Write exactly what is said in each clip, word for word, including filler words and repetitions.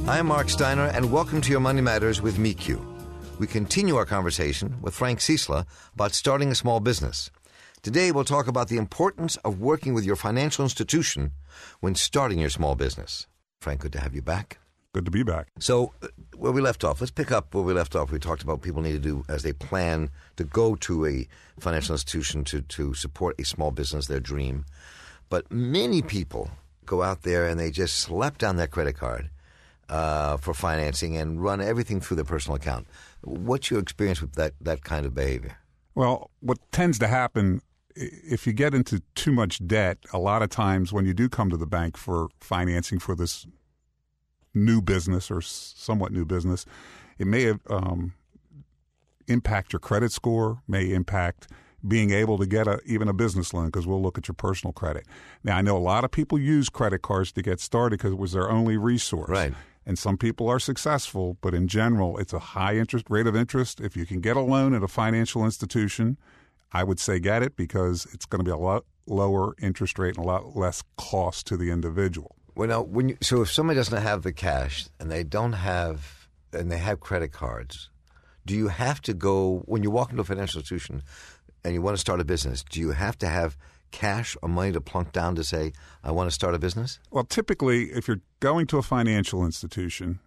I'm Mark Steiner, and welcome to Your Money Matters with M E Q. We continue our conversation with Frank Ciesla about starting a small business. Today, we'll talk about the importance of working with your financial institution when starting your small business. Frank, good to have you back. Good to be back. So, uh, where we left off, let's pick up where we left off. We talked about what people need to do as they plan to go to a financial institution to, to support a small business, their dream. But many people go out there and they just slap down their credit card uh, for financing and run everything through their personal account. What's your experience with that, that kind of behavior? Well, what tends to happen, if you get into too much debt, a lot of times when you do come to the bank for financing for this new business or somewhat new business, it may um, impact your credit score, may impact being able to get a, even a business loan, because we'll look at your personal credit. Now, I know a lot of people use credit cards to get started because it was their only resource. Right. And some people are successful, but in general, it's a high interest rate of interest. If you can get a loan at a financial institution, I would say get it, because it's going to be a lot lower interest rate and a lot less cost to the individual. Well, now, when you, so if somebody doesn't have the cash and they don't have, and they have credit cards, do you have to go, when you walk into a financial institution and you want to start a business, do you have to have cash or money to plunk down to say, I want to start a business? Well, typically, if you're going to a financial institution,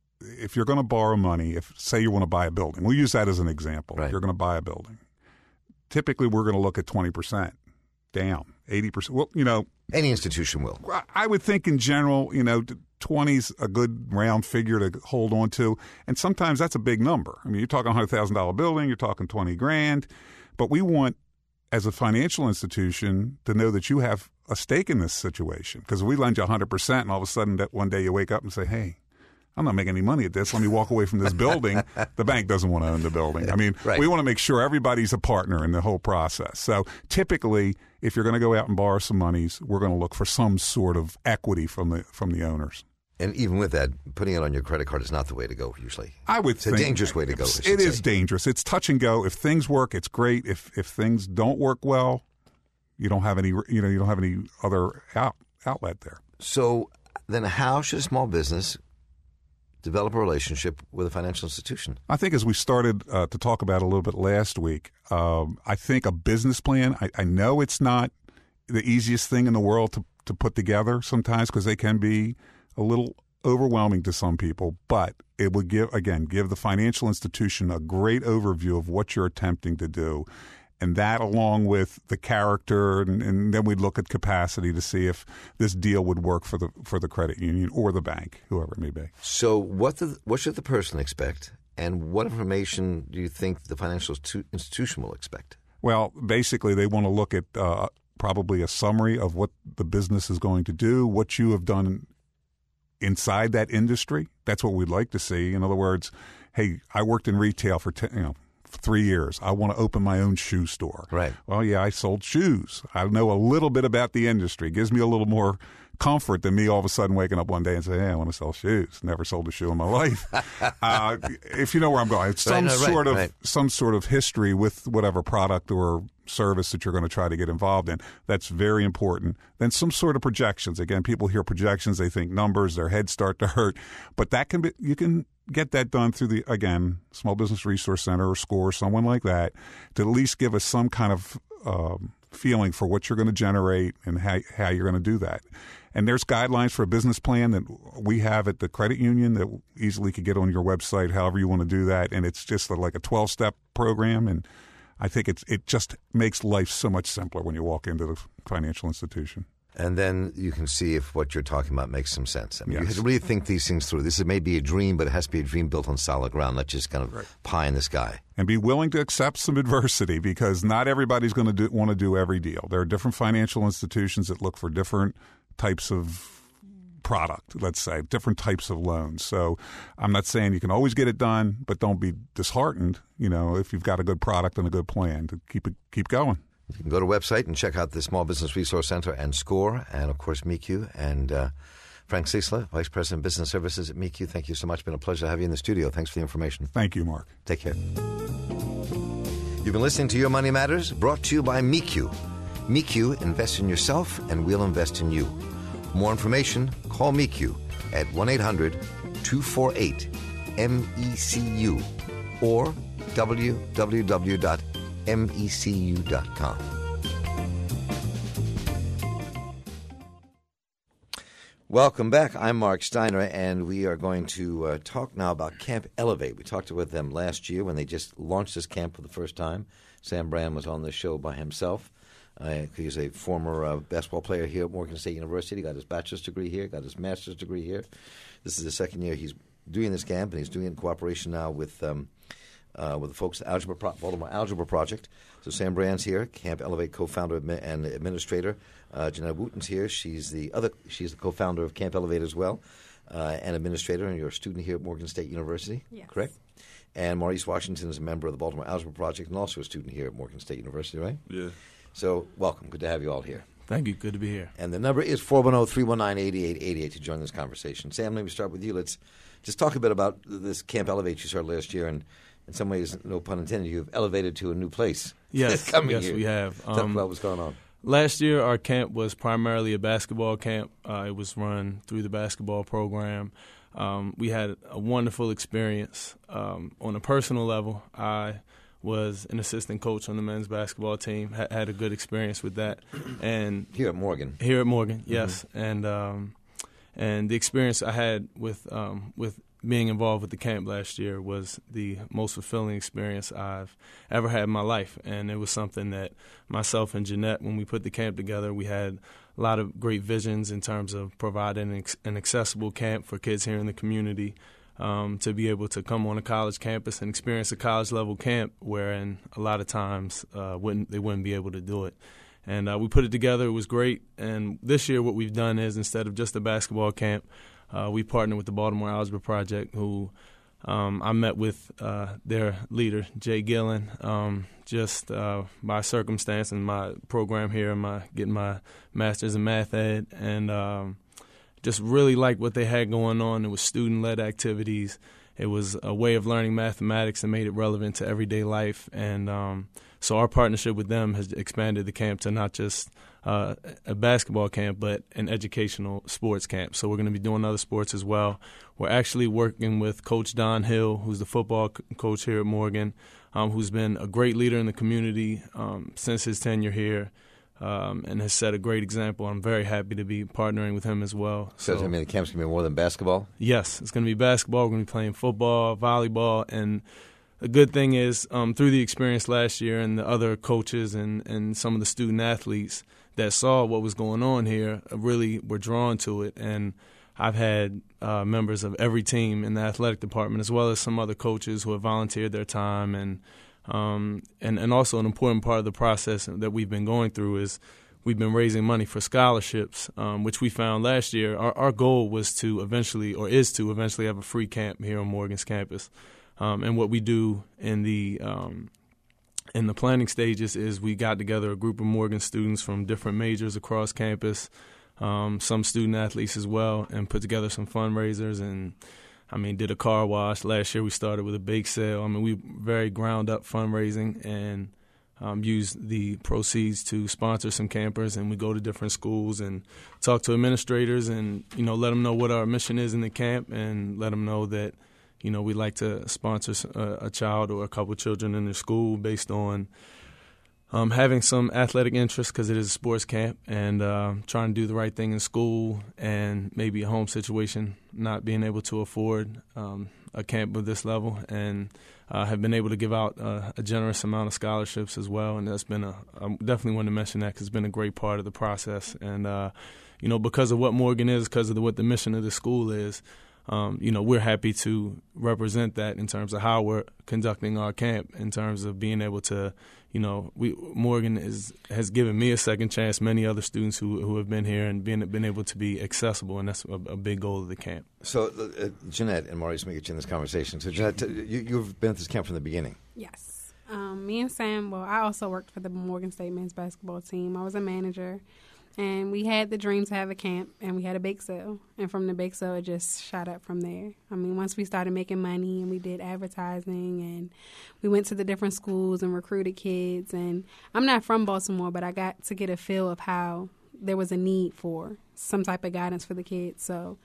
if you're going to borrow money, if say you want to buy a building, we'll use that as an example. Right. You're going to buy a building. Typically, we're going to look at twenty percent down, eighty percent. Well, you know, any institution will. I would think in general, you know, twenty's a good round figure to hold on to. And sometimes that's a big number. I mean, you're talking a one hundred thousand dollars building, you're talking twenty grand. But we want, as a financial institution, to know that you have a stake in this situation. Because we lend you one hundred percent and all of a sudden that one day you wake up and say, hey, I'm not making any money at this. Let me walk away from this building. The bank doesn't want to own the building. I mean, right. We want to make sure everybody's a partner in the whole process. So typically, if you're going to go out and borrow some monies, we're going to look for some sort of equity from the from the owners. And even with that, putting it on your credit card is not the way to go usually. I would it's think. It's a dangerous way to go. It is say. dangerous. It's touch and go. If things work, it's great. If if things don't work well, you don't have any you know you don't have any other out, outlet there. So then, how should a small business develop a relationship with a financial institution? I think as we started uh, to talk about a little bit last week, um, I think a business plan, I, I know it's not the easiest thing in the world to, to put together sometimes, because they can be a little overwhelming to some people, but it would give, again, give the financial institution a great overview of what you're attempting to do. And that, along with the character, and, and then we'd look at capacity to see if this deal would work for the for the credit union or the bank, whoever it may be. So, what the, what should the person expect, and what information do you think the financial institution will expect? Well, basically, they want to look at uh, probably a summary of what the business is going to do, what you have done inside that industry. That's what we'd like to see. In other words, hey, I worked in retail for ten, you know. three years. I want to open my own shoe store. Right. Well, yeah, I sold shoes. I know a little bit about the industry. It gives me a little more comfort than me all of a sudden waking up one day and say, hey, I want to sell shoes. Never sold a shoe in my life. uh, if you know where I'm going. It's some right, no, sort right, of right. some sort of history with whatever product or service that you're going to try to get involved in. That's very important. Then some sort of projections. Again, people hear projections, they think numbers, their heads start to hurt. But that can be, you can get that done through the, again, Small Business Resource Center or SCORE, someone like that, to at least give us some kind of um, feeling for what you're going to generate and how, how you're going to do that. And there's guidelines for a business plan that we have at the credit union that easily could get on your website, however you want to do that. And it's just like a twelve-step program. And I think it's it just makes life so much simpler when you walk into the financial institution. And then you can see if what you're talking about makes some sense. I mean, yes. You have to really think these things through. This may be a dream, but it has to be a dream built on solid ground, not just kind of right. pie in the sky. And be willing to accept some adversity, because not everybody's going to do, want to do every deal. There are different financial institutions that look for different types of product, let's say, different types of loans. So I'm not saying you can always get it done, but don't be disheartened, you know, if you've got a good product and a good plan to keep it, keep going. You can go to the website and check out the Small Business Resource Center and SCORE, and, of course, M E Q. And uh, Frank Ciesla, Vice President of Business Services at M E Q, thank you so much. It's been a pleasure to have you in the studio. Thanks for the information. Thank you, Mark. Take care. You've been listening to Your Money Matters, brought to you by M E Q. M E Q, invest in yourself, and we'll invest in you. For more information, call M E Q at one eight hundred two two four eight M E C U or w w w dot mecu dot com. Welcome back. I'm Mark Steiner, and we are going to uh, talk now about Camp Elevate. We talked with them last year when they just launched this camp for the first time. Sam Brand was on the show by himself. Uh, he's a former uh, basketball player here at Morgan State University. Got his bachelor's degree here, got his master's degree here. This is the second year he's doing this camp, and he's doing it in cooperation now with um, uh, with the folks at Algebra Pro- Baltimore Algebra Project. So Sam Brand's here, Camp Elevate co-founder and administrator. Uh, Jeanette Wooten's here. She's the other. She's the co-founder of Camp Elevate as well, uh, and administrator. And you're a student here at Morgan State University, yes. Correct? And Maurice Washington is a member of the Baltimore Algebra Project and also a student here at Morgan State University, right? Yeah. So welcome. Good to have you all here. Thank you. Good to be here. And the number is four one zero, three one nine, eight eight eight eight to join this conversation. Sam, let me start with you. Let's just talk a bit about this Camp Elevate you started last year, and in some ways, no pun intended, you've elevated to a new place. Yes, coming yes, year. we have. Talk Um, about what's going on. Last year, our camp was primarily a basketball camp. Uh, it was run through the basketball program. Um, we had a wonderful experience. Um, on a personal level, I was an assistant coach on the men's basketball team, ha- had a good experience with that. And Here at Morgan. Here at Morgan, yes. Mm-hmm. And um, and the experience I had with um, with being involved with the camp last year was the most fulfilling experience I've ever had in my life. And it was something that myself and Jeanette, when we put the camp together, we had a lot of great visions in terms of providing an, an accessible camp for kids here in the community, um, to be able to come on a college campus and experience a college-level camp wherein a lot of times uh, wouldn't they wouldn't be able to do it. And uh, we put it together. It was great. And this year what we've done is, instead of just a basketball camp, Uh, we partnered with the Baltimore Algebra Project, who um, I met with uh, their leader, Jay Gillen, um, just uh, by circumstance in my program here, my getting my master's in math ed, and um, just really liked what they had going on. It was student-led activities. It was a way of learning mathematics and made it relevant to everyday life. And um, so our partnership with them has expanded the camp to not just uh, a basketball camp, but an educational sports camp. So we're going to be doing other sports as well. We're actually working with Coach Don Hill, who's the football co- coach here at Morgan, um, who's been a great leader in the community um, since his tenure here. Um, and has set a great example. I'm very happy to be partnering with him as well. So, so I mean, the camp's going to be more than basketball? Yes, it's going to be basketball. We're going to be playing football, volleyball, and the good thing is um, through the experience last year and the other coaches and, and some of the student athletes that saw what was going on here really were drawn to it. And I've had uh, members of every team in the athletic department, as well as some other coaches who have volunteered their time. And Um, and, and also an important part of the process that we've been going through is we've been raising money for scholarships, um, which we found last year. Our, our goal was to eventually, or is to eventually have a free camp here on Morgan's campus. Um, and what we do in the um, in the planning stages is we got together a group of Morgan students from different majors across campus, um, some student athletes as well, and put together some fundraisers and I mean, did a car wash. Last year we started with a bake sale. I mean, we very ground-up fundraising and um, used the proceeds to sponsor some campers. And we go to different schools and talk to administrators and, you know, let them know what our mission is in the camp and let them know that, you know, we'd like to sponsor a, a child or a couple children in their school based on Um, having some athletic interest because it is a sports camp and uh, trying to do the right thing in school and maybe a home situation, not being able to afford um, a camp of this level, and uh, have been able to give out uh, a generous amount of scholarships as well. And that's been a – I definitely want to mention that because it's been a great part of the process. And, uh, you know, because of what Morgan is, because of the, what the mission of the school is, Um, you know, we're happy to represent that in terms of how we're conducting our camp, in terms of being able to, you know, we Morgan is has given me a second chance, many other students who who have been here and been been able to be accessible, and that's a, a big goal of the camp. So, uh, Jeanette and Maurice, let me get you in this conversation. So, Jeanette, you, you've been at this camp from the beginning. Yes. Um, me and Sam, well, I also worked for the Morgan State men's basketball team. I was a manager. And we had the dream to have a camp, and we had a bake sale. And from the bake sale, it just shot up from there. I mean, once we started making money and we did advertising and we went to the different schools and recruited kids. And I'm not from Baltimore, but I got to get a feel of how there was a need for some type of guidance for the kids. So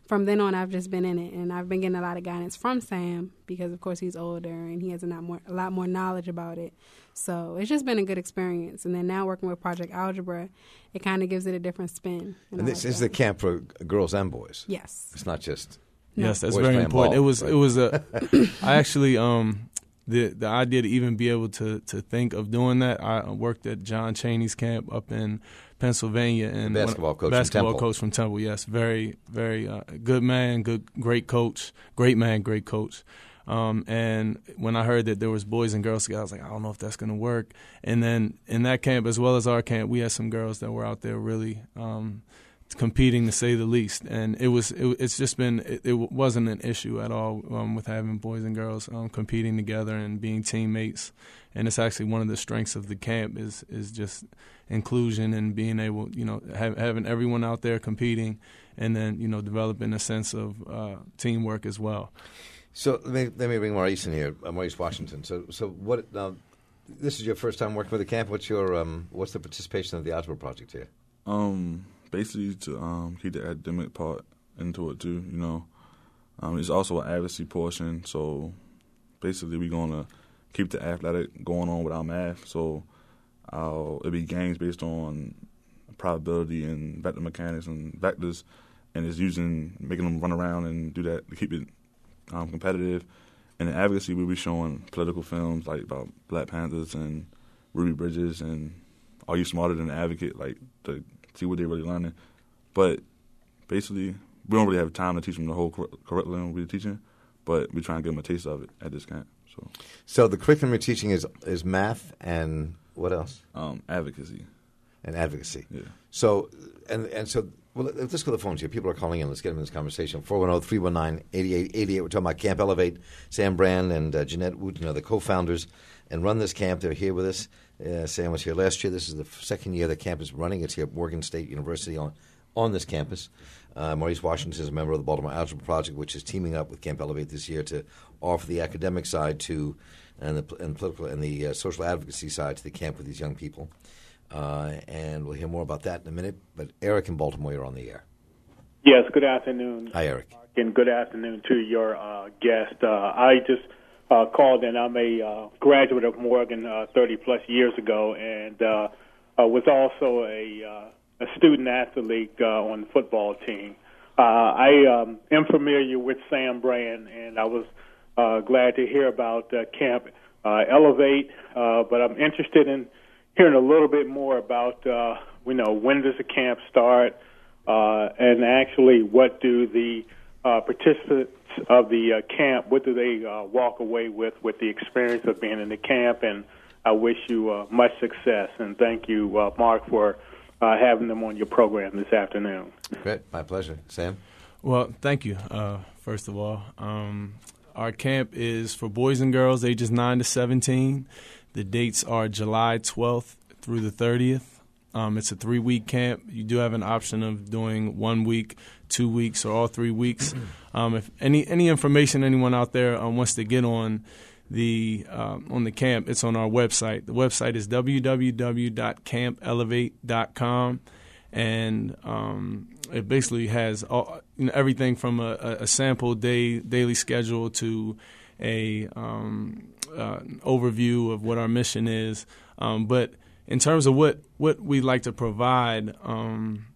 from then on, I've just been in it, and I've been getting a lot of guidance from Sam because, of course, he's older and he has a lot more, a lot more knowledge about it. So it's just been a good experience. And then now working with Project Algebra, it kind of gives it a different spin. And, and this is the camp for girls and boys. Yes. It's not just. No. Yes, that's boys very important. Ball, it was. right? It was a. I actually um. The the idea to even be able to, to think of doing that, I worked at John Chaney's camp up in Pennsylvania, and the basketball coach basketball from Temple. coach from Temple. Yes, very very uh, good man, good great coach, great man, great coach. Um, and when I heard that there was boys and girls together, I was like, I don't know if that's going to work. And then in that camp, as well as our camp, we had some girls that were out there really um, competing, to say the least. And it was it, it's just been it, it wasn't an issue at all um, with having boys and girls um, competing together and being teammates. And it's actually one of the strengths of the camp is is just inclusion and being able, you know, have, having everyone out there competing, and then, you know, developing a sense of uh, teamwork as well. So let me, let me bring Maurice in here, uh, Maurice Washington. So so what? Now, this is your first time working with the camp. What's your um, what's the participation of the Algebra Project here? Um, basically to um, keep the academic part into it too. You know, um, it's also an advocacy portion. So basically, we're gonna keep the athletic going on with our math. So I'll, it'll be games based on probability and vector mechanics and vectors, and it's using making them run around and do that to keep it um, competitive. And in advocacy, we'll be showing political films like about Black Panthers and Ruby Bridges and Are You Smarter Than an Advocate, like to see what they're really learning. But basically, we don't really have time to teach them the whole cur- curriculum we're teaching, but we try and give them a taste of it at this camp. So, so the curriculum you're teaching is is math and what else? Um, advocacy. And advocacy. Yeah. So, and and so, well, let's go to the phones here. People are calling in. Let's get them in this conversation. four one zero, three one nine, eight eight eight eight. We're talking about Camp Elevate. Sam Brand and uh, Jeanette Wooten are the co-founders and run this camp. They're here with us. Uh, Sam was here last year. This is the second year the camp is running. It's here at Morgan State University on, on this campus. Uh, Maurice Washington is a member of the Baltimore Algebra Project, which is teaming up with Camp Elevate this year to offer the academic side to and the and political and the uh, social advocacy side to the camp with these young people. Uh, and we'll hear more about that in a minute. But Eric in Baltimore, you're on the air. Yes, good afternoon. Hi, Eric. And good afternoon to your uh, guest. Uh, I just uh, called in. I'm a uh, graduate of Morgan uh, thirty-plus years ago, and uh, uh, was also a, uh, a student athlete uh, on the football team. Uh, I um, am familiar with Sam Brand, and I was uh, glad to hear about uh, Camp uh, Elevate, uh, but I'm interested in hearing a little bit more about, uh, you know, when does the camp start, uh, and actually what do the uh, participants of the uh, camp, what do they uh, walk away with with the experience of being in the camp? And I wish you uh, much success, and thank you, uh, Mark, for uh, having them on your program this afternoon. Great. My pleasure. Sam? Well, thank you, uh, first of all. Um, our camp is for boys and girls ages nine to seventeen. The dates are July twelfth through the thirtieth. Um, it's a three-week camp. You do have an option of doing one week, two weeks, or all three weeks. Um, if any any information anyone out there um, wants to get on the uh, on the camp, it's on our website. The website is w w w dot camp elevate dot com, and um, it basically has all, you know, everything from a, a sample day daily schedule to a um, uh, overview of what our mission is. Um, but in terms of what, what we like to provide um,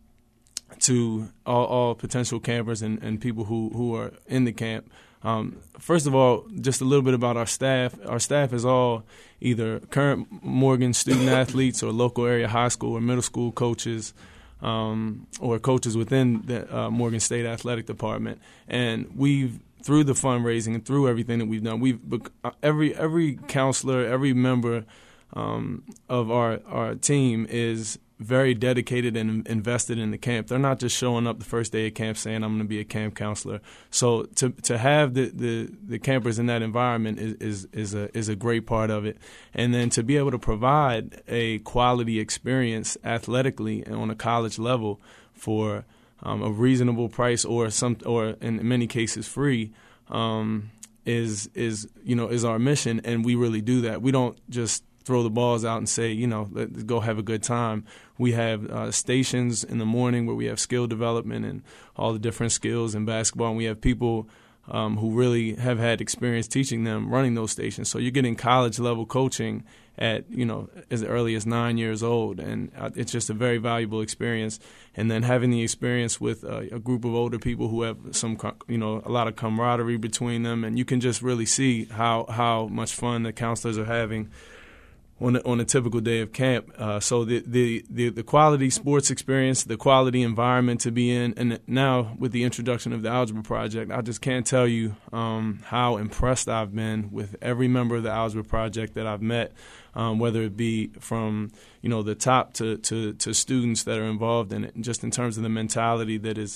to all, all potential campers and, and people who, who are in the camp, um, first of all, just a little bit about our staff. Our staff is all either current Morgan student athletes or local area high school or middle school coaches, um, or coaches within the uh, Morgan State Athletic Department. And we've through the fundraising and through everything that we've done, we've every every counselor, every member um, of our our team is very dedicated and invested in the camp. They're not just showing up the first day of camp saying, I'm going to be a camp counselor. So to to have the, the, the campers in that environment is, is, is, a, is a great part of it. And then to be able to provide a quality experience athletically and on a college level for um, a reasonable price or some or in many cases free um, is is you know is our mission, and we really do that. We don't just throw the balls out and say, you know, let's go have a good time. We have uh, stations in the morning where we have skill development and all the different skills in basketball, and we have people um, who really have had experience teaching them running those stations. So you're getting college-level coaching at, you know, as early as nine years old, and uh, it's just a very valuable experience. And then having the experience with uh, a group of older people who have some, you know, a lot of camaraderie between them, and you can just really see how, how much fun the counselors are having on a, on a typical day of camp. Uh, so the, the, the, the quality sports experience, the quality environment to be in, and now with the introduction of the Algebra Project, I just can't tell you um, how impressed I've been with every member of the Algebra Project that I've met, um, whether it be from, you know, the top to, to, to students that are involved in it, and just in terms of the mentality that is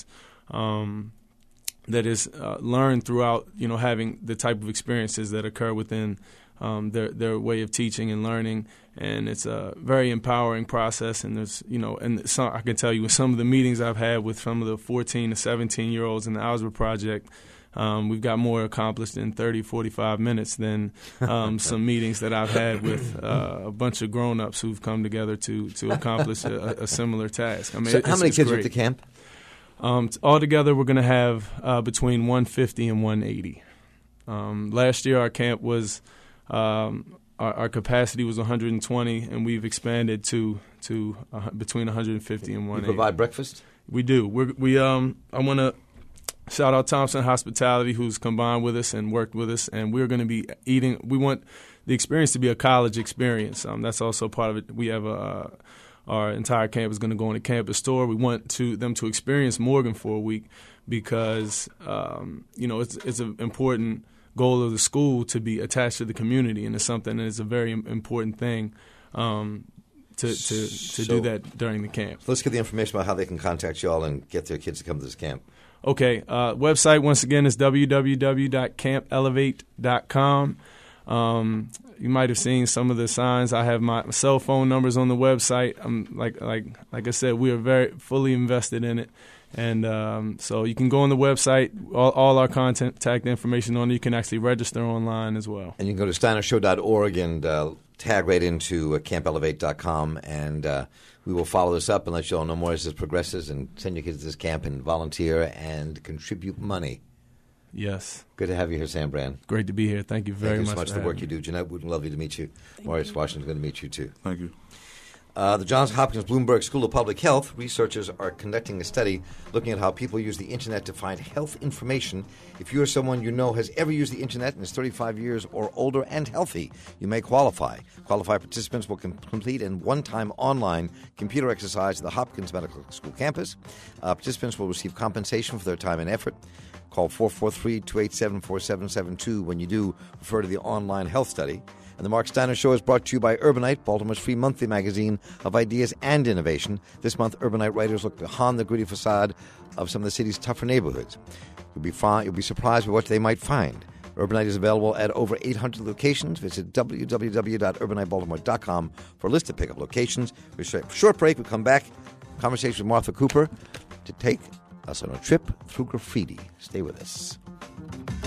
um, that is uh, learned throughout, you know, having the type of experiences that occur within Um, their their way of teaching and learning, and it's a very empowering process. And there's, you know, and some, I can tell you with some of the meetings I've had with some of the fourteen to seventeen year olds in the Algebra Project, um, we've got more accomplished in thirty, forty-five minutes than um, some meetings that I've had with uh, a bunch of grown ups who've come together to to accomplish a, a similar task. I mean, so it's, how many it's kids great. are at the camp? Um, altogether, we're going to have uh, between one fifty and one eighty. Um, last year, our camp was. Um, our, our capacity was one hundred twenty, and we've expanded to to uh, between one hundred fifty and one eighty. You provide breakfast? We do. We're, we um, I want to shout out Thompson Hospitality, who's combined with us and worked with us, and we're going to be eating. We want the experience to be a college experience. Um, that's also part of it. We have a. Uh, our entire camp is going to go in a campus store. We want to them to experience Morgan for a week because um, you know it's it's an important goal of the school to be attached to the community, and it's something that is a very important thing um, to to, to so, do that during the camp. Let's get the information about how they can contact you all and get their kids to come to this camp. Okay. Uh, website, once again, is w w w dot camp elevate dot com. Um, you might have seen some of the signs. I have my cell phone numbers on the website. I'm like like like I said, we are very fully invested in it. And um, so you can go on the website, all, all our contact information on it. You can actually register online as well. And you can go to steiner show dot org and uh, tag right into uh, camp elevate dot com, and uh, we will follow this up and let you all know more as this progresses, and send your kids to this camp and volunteer and contribute money. Yes. Good to have you here, Sam Brand. Great to be here. Thank you very Thank you much so much for for the work having you me. do. Jeanette Wooten, lovely to meet you. Thank Maurice you. Washington's going to meet you, too. Thank you. Uh, the Johns Hopkins Bloomberg School of Public Health researchers are conducting a study looking at how people use the Internet to find health information. If you or someone you know has ever used the Internet and is thirty-five years or older and healthy, you may qualify. Qualified participants will com- complete a one-time online computer exercise at the Hopkins Medical School campus. Uh, participants will receive compensation for their time and effort. Call four four three, two eight seven, four seven seven two when you do refer to the online health study. And the Mark Steiner Show is brought to you by Urbanite, Baltimore's free monthly magazine of ideas and innovation. This month, Urbanite writers look behind the gritty facade of some of the city's tougher neighborhoods. You'll be, fi- you'll be surprised by what they might find. Urbanite is available at over eight hundred locations. Visit w w w dot urbanite baltimore dot com for a list of pickup locations. For a short break, we come back. Conversation with Martha Cooper to take us on a trip through graffiti. Stay with us.